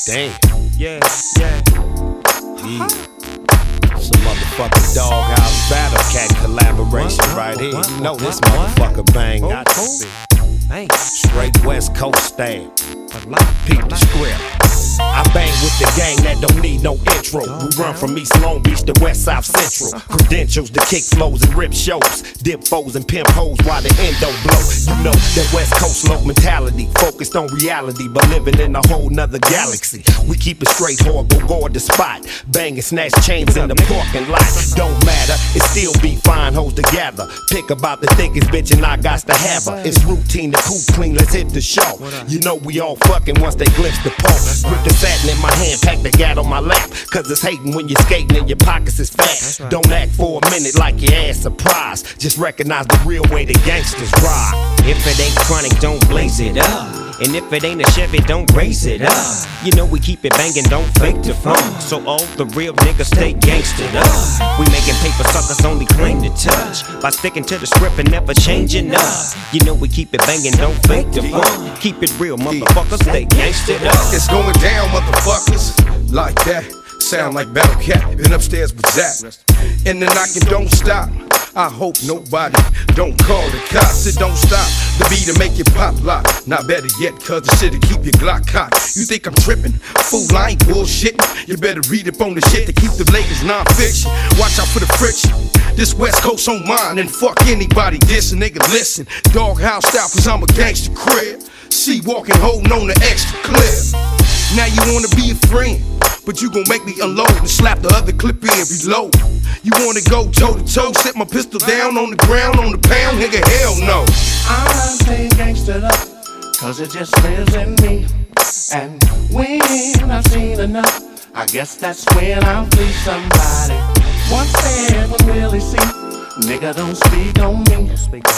Damn. Yeah, yeah. Some motherfucking Doghouse Battle Cat collaboration right here. You know this motherfucker bang. Got to be straight West Coast style. Peep the script. I bang with the gang that don't need no intro. We run from East Long Beach to West South Central. Credentials to kick flows and rip shows. Dip foes and pimp hoes while the endo blow. You know that West Coast low mentality. Focused on reality, but living in a whole nother galaxy. We keep it straight hard, but guard the spot. Bang and snatch chains in the parking lot. Don't matter, it still be fine hoes to gather. Pick about the thickest bitch and I got to have her. It's routine to cool clean, let's hit the show. You know we all fucking once they glimpse the pole. Grip the satin in my hand, pack the gat on my lap. Cause it's hating when you're skating and your pockets is fat. Don't act for a minute like your ass surprised. Just recognize the real way the gangsters ride. If it ain't chronic, don't blaze it up. And if it ain't a Chevy, don't raise it up. You know we keep it banging, don't fake the funk. So all the real niggas stay gangstered up. We making paper suckers only claim to touch. By sticking to the script and never changing up. You know we keep it banging, don't fake the funk. Keep it real, motherfuckers, stay gangstered up. It's going down, motherfuckers. Like that, sound like Battle Cat. Been upstairs with Zach. And the knocking don't stop. I hope nobody don't call the cops. It don't stop. The beat to make you pop lock. Not better yet, cause the shit'll keep your Glock cocked. You think I'm tripping? Fool, I ain't bullshitting. You better read up on the shit to keep the latest non-fiction. Watch out for the friction. This West Coast on mine, and fuck anybody dissing. Nigga, listen. Doghouse style, cause I'm a gangster crib. See walking, holding on the extra clip. Now you wanna be a friend, but you gon' make me unload and slap the other clip in and reload. You wanna go toe to toe, set my pistol down on the ground, on the pound, nigga, hell no. I stay gangstered up, cause it just lives in me. And when I've seen enough, I guess that's when I'll free somebody. Once there will really see, nigga, don't speak on me.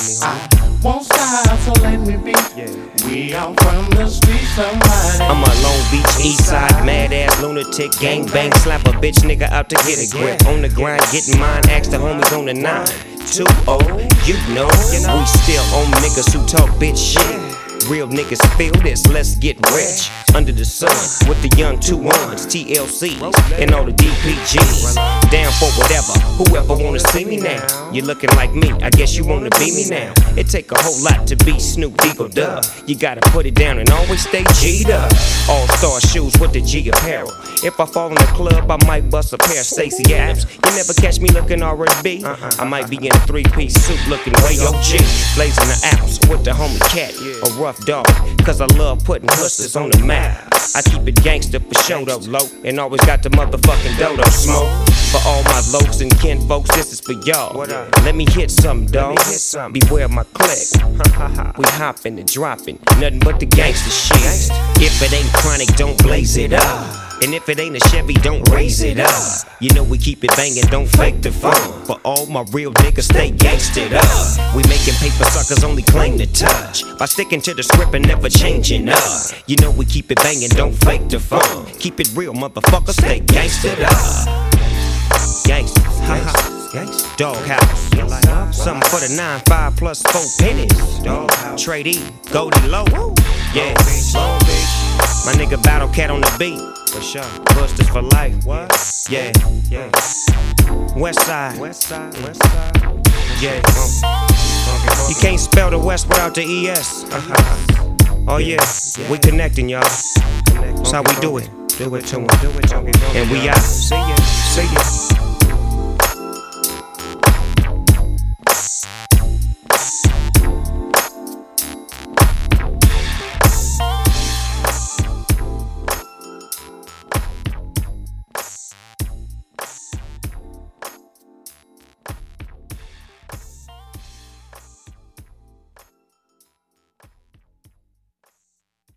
I won't stop, so let me be. We all from the street, somebody. I'm a Long Beach East Side mad ass lunatic. Gang bang, slap a bitch nigga out to get a grip. On the grind, getting mine, ask the homies on the 9-2-0. You know, we still on niggas who talk bitch shit. Real niggas feel this, let's get rich. Under the sun, with the young 2-1s, TLCs, and all the DPGs. Down for whatever, whoever wanna see me now. You looking like me, I guess you wanna be me now. It take a whole lot to be Snoop Eagle Dub. You gotta put it down and always stay G'd up. All-star shoes with the G apparel. If I fall in the club, I might bust a pair of Stacey Adams. You never catch me looking R&B. I might be in a 3-piece suit looking way OG. Blazing the apples with the homie Cat, a rough dog, cause I love putting hustlers on the map. I keep it gangster for show though, low, and always got the motherfucking dodo smoke. For all my lokes and kin folks, this is for y'all. Let me hit something, dog. Beware my click. We hopping and dropping, nothing but the gangster shit. If it ain't chronic, don't blaze it up. And if it ain't a Chevy, don't raise it up. You know we keep it banging, don't fake the fun. For all my real niggas, stay gangstered up. We making paper suckers only claim to touch. By sticking to the script and never changing up. You know we keep it banging, don't fake the fun. Keep it real, motherfucker, stay gangstered up. Gangsters, gangsters, Doghouse. Something for the 9-5 plus 4 pennies. Doghouse. Trade E, Goldie Low. Yeah, Long Beach. My nigga Battle Cat on the beat. For sure. Busters for life. What? Yeah, yeah. West side. West side. West side. Yeah. You can't spell the West without the ES. Oh yeah. We connecting, y'all. That's how we do it. Do it to 'em. And we out.